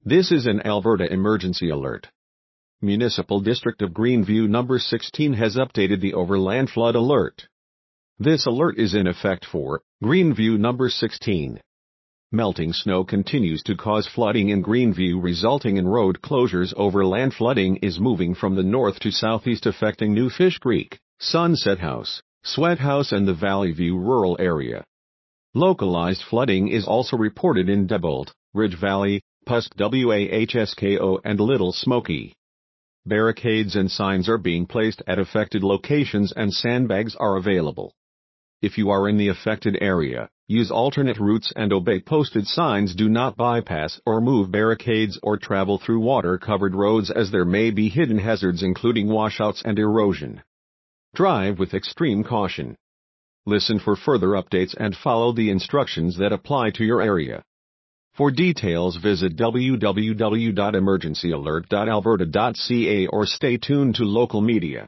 This is an Alberta emergency alert. Municipal District of Greenview number 16 has updated the overland flood alert. This alert is in effect for Greenview number 16. Melting snow continues to cause flooding in Greenview, resulting in road closures. Overland flooding is moving from the north to southeast, affecting New Fish Creek, Sunset House, Sweat House and the Valley View rural area. Localized flooding is also reported in Debault, Ridge Valley, Pusk Wahsko and Little Smoky. Barricades and signs are being placed at affected locations and sandbags are available. If you are in the affected area, use alternate routes and obey posted signs. Do not bypass or move barricades or travel through water-covered roads, as there may be hidden hazards including washouts and erosion. Drive with extreme caution. Listen for further updates and follow the instructions that apply to your area. For details, visit www.emergencyalert.alberta.ca or stay tuned to local media.